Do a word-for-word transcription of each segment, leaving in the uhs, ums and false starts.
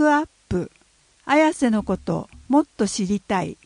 クアップ、綾瀬のこともっと知りたい。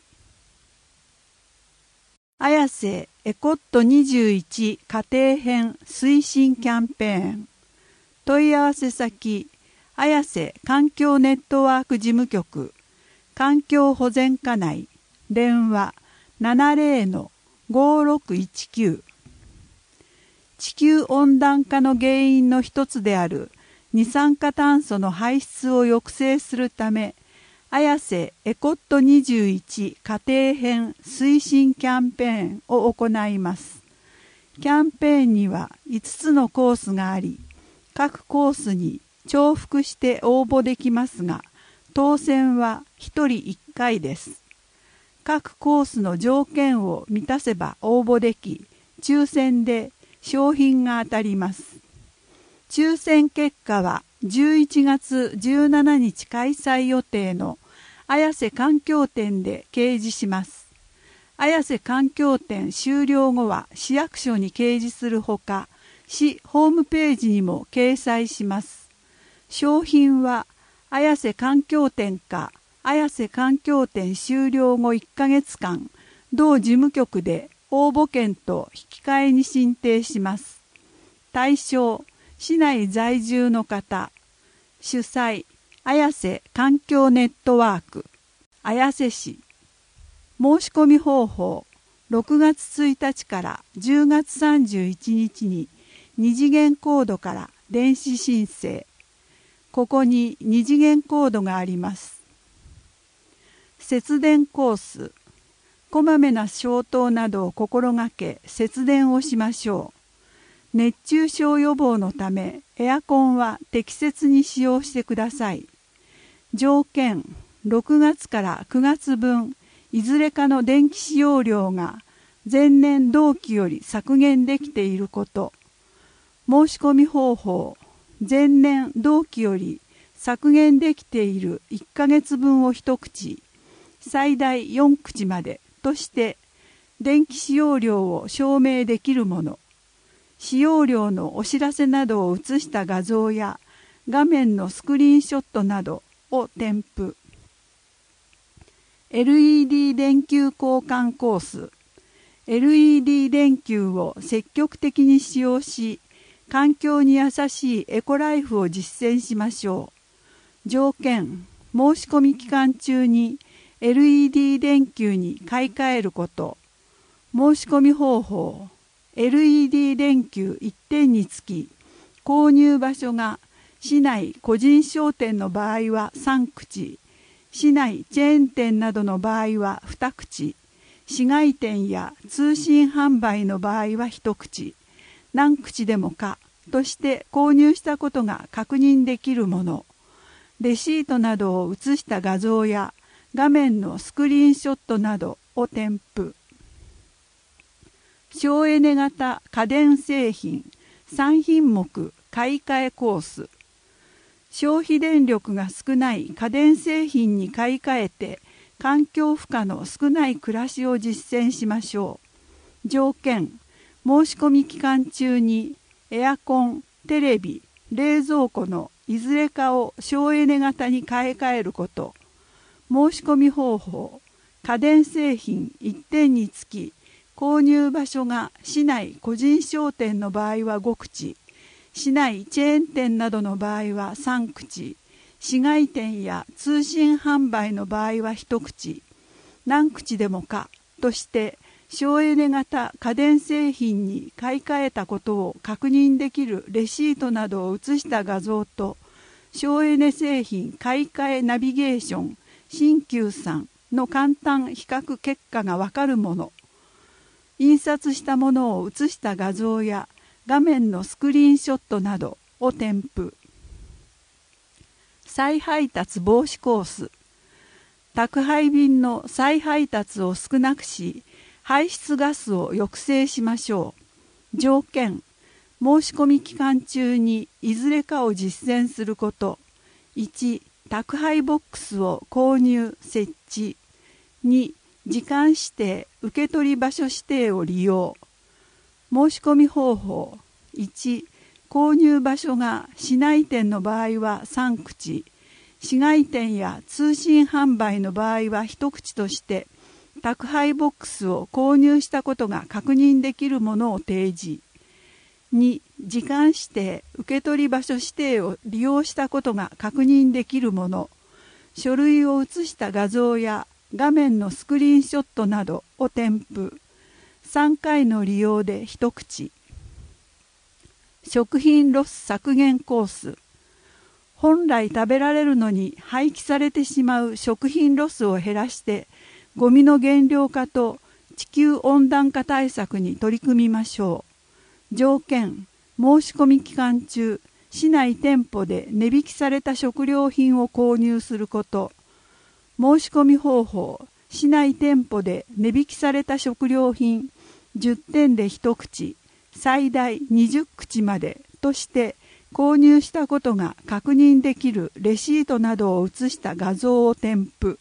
綾瀬エコットにじゅういち家庭編推進キャンペーン。問い合わせ先、綾瀬環境ネットワーク事務局、環境保全課内、電話 ななゼロ ごろくいちきゅう。地球温暖化の原因の一つである二酸化炭素の排出を抑制するため、綾瀬エコットにじゅういち家庭編推進キャンペーンを行います。キャンペーンにはいつつのコースがあり、各コースに重複して応募できますが、当選はひとりいっかいです。各コースの条件を満たせば応募でき、抽選で商品が当たります。抽選結果はじゅういちがつじゅうしちにち開催予定の綾瀬環境展で掲示します。綾瀬環境展終了後は市役所に掲示するほか、市ホームページにも掲載します。商品は綾瀬環境展か綾瀬環境展終了後いっかげつかん、同事務局で応募券と引き換えに申請します。対象、市内在住の方。主催、綾瀬環境ネットワーク、綾瀬市。申し込み方法、ろくがつついたちからじゅうがつさんじゅういちにちにに次元コードから電子申請。ここにに次元コードがあります。節電コース。こまめな消灯などを心がけ節電をしましょう。熱中症予防のためエアコンは適切に使用してください。条件、ろくがつからくがつぶん、いずれかの電気使用量が前年同期より削減できていること。申し込み方法、前年同期より削減できているいっかげつぶんを一口、最大よんくちまでとして電気使用量を証明できるもの。使用量のお知らせなどを写した画像や画面のスクリーンショットなどを添付。エルイーディー 電球交換コース。エルイーディー 電球を積極的に使用し、環境に優しいエコライフを実践しましょう。条件、申し込み期間中に エルイーディー 電球に買い替えること。申し込み方法、エルイーディー 電球いってんにつき、購入場所が市内個人商店の場合はさんくち、市内チェーン店などの場合はにくち、市外店や通信販売の場合はいちくち、何口でもかとして購入したことが確認できるもの。レシートなどを写した画像や画面のスクリーンショットなどを添付。省エネ型家電製品さんひんもく買い替えコース。消費電力が少ない家電製品に買い替えて環境負荷の少ない暮らしを実践しましょう。条件、申し込み期間中にエアコン、テレビ、冷蔵庫のいずれかを省エネ型に買い替えること。申し込み方法、家電製品いってんにつき、購入場所が市内個人商店の場合はごくち、市内チェーン店などの場合はさんくち、市外店や通信販売の場合はいちくち、何口でもかとして省エネ型家電製品に買い替えたことを確認できるレシートなどを写した画像と、省エネ製品買い替えナビゲーション新旧さんの簡単比較結果がわかるもの。印刷したものを写した画像や画面のスクリーンショットなどを添付。再配達防止コース。宅配便の再配達を少なくし、排出ガスを抑制しましょう。条件、申し込み期間中にいずれかを実践すること。いち、宅配ボックスを購入・設置。に、時間指定・受け取り場所指定を利用。申し込み方法。いち、購入場所が市内店の場合はさんくち、 市街店や通信販売の場合は一口として宅配ボックスを購入したことが確認できるものを提示。に、時間指定、受取場所指定を利用したことが確認できるもの、書類を写した画像や画面のスクリーンショットなどを添付。さんかいの利用で一口。食品ロス削減コース。本来食べられるのに廃棄されてしまう食品ロスを減らしてゴミの減量化と地球温暖化対策に取り組みましょう。条件、申し込み期間中、市内店舗で値引きされた食料品を購入すること。申し込み方法、市内店舗で値引きされた食料品じゅってんで一口、最大にじゅっ口までとして購入したことが確認できるレシートなどを写した画像を添付。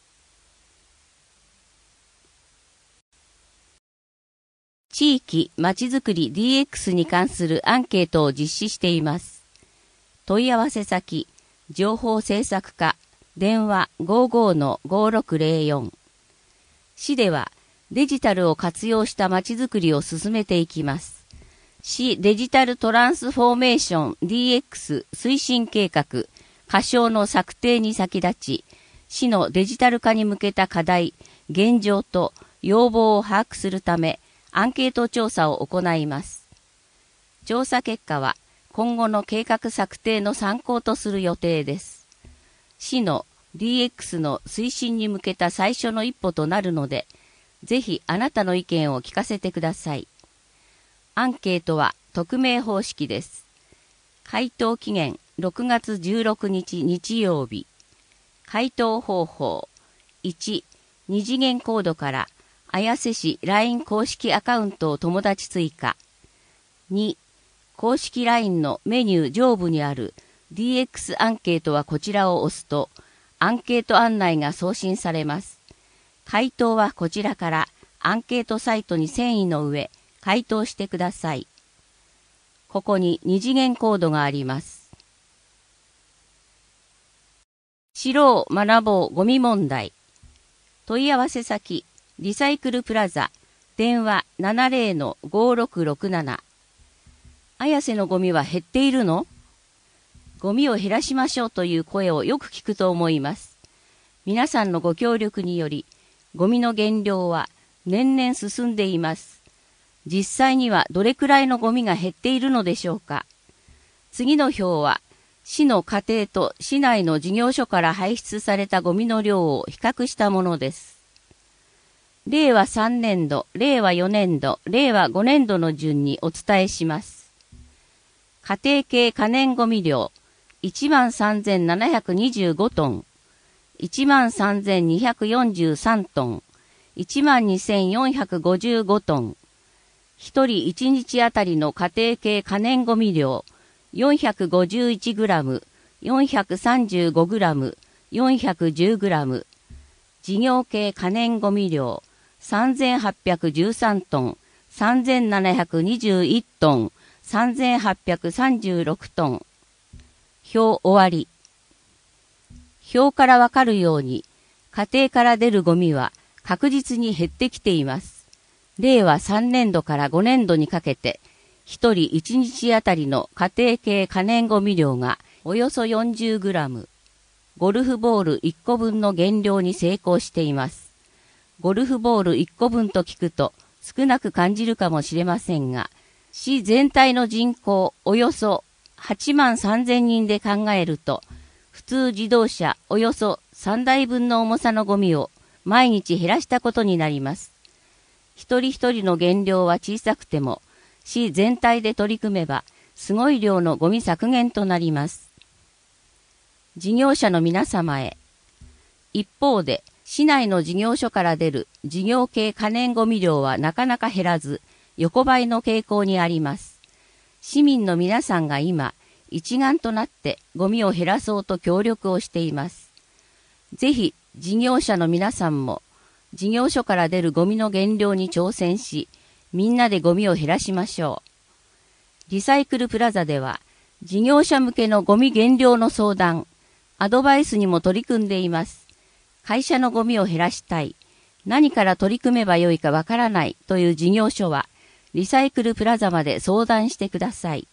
地域まちづくり ディーエックス に関するアンケートを実施しています。問い合わせ先、情報制作課、電話 ごじゅうのごろくぜろよん。市ではデジタルを活用したまちづくりを進めていきます。市デジタルトランスフォーメーション ディーエックス 推進計画、仮称の策定に先立ち、市のデジタル化に向けた課題、現状と要望を把握するため、アンケート調査を行います。調査結果は今後の計画策定の参考とする予定です。市の ディーエックス の推進に向けた最初の一歩となるので、ぜひあなたの意見を聞かせてください。アンケートは匿名方式です。回答期限ろくがつじゅうろくにち日曜日。回答方法いち、二次元コードから綾瀬市 ライン 公式アカウントを友達追加。に、公式 ライン のメニュー上部にある ディーエックス アンケートはこちらを押すと、アンケート案内が送信されます。回答はこちらからアンケートサイトに遷移の上、回答してください。ここに二次元コードがあります。知ろう学ぼうゴミ問題。問い合わせ先、リサイクルプラザ、電話 ななぜろのごろくろくなな。綾瀬のゴミは減っているの？ゴミを減らしましょうという声をよく聞くと思います。皆さんのご協力により、ゴミの減量は年々進んでいます。実際にはどれくらいのゴミが減っているのでしょうか。次の表は、市の家庭と市内の事業所から排出されたゴミの量を比較したものです。れいわさんねんど、れいわよねんど、れいわごねんどの順にお伝えします。家庭系可燃ゴミ量、いちまんさんぜんななひゃくにじゅうごトン、いちまんさんぜんにひゃくよんじゅうさんトン、いちまんにせんよんひゃくごじゅうごトン、ひとりいちにちあたりの家庭系可燃ゴミ量、よんひゃくごじゅういちグラム、よんひゃくさんじゅうごグラム、よんひゃくじゅうグラム、事業系可燃ゴミ量、さんぜんはっぴゃくじゅうさんトン、さんぜんななひゃくにじゅういちトン、さんぜんはっぴゃくさんじゅうろくトン。表終わり。表からわかるように、家庭から出るゴミは確実に減ってきています。れいわさんねんどからごねんどにかけて、ひとりいちにちあたりの家庭系可燃ゴミ量がおよそよんじゅうグラム、ゴルフボールいっこぶんの減量に成功しています。ゴルフボールいっこぶんと聞くと少なく感じるかもしれませんが、市全体の人口およそはちまんさんぜんにんで考えると、普通自動車およそさんだいぶんの重さのゴミを毎日減らしたことになります。一人一人の減量は小さくても、市全体で取り組めば、すごい量のゴミ削減となります。事業者の皆様へ。一方で、市内の事業所から出る事業系可燃ゴミ量はなかなか減らず、横ばいの傾向にあります。市民の皆さんが今、一丸となってゴミを減らそうと協力をしています。ぜひ、事業者の皆さんも、事業所から出るゴミの減量に挑戦し、みんなでゴミを減らしましょう。リサイクルプラザでは、事業者向けのゴミ減量の相談、 アドバイスにも取り組んでいます。会社のゴミを減らしたい。何から取り組めばよいかわからないという事業所は、リサイクルプラザまで相談してください。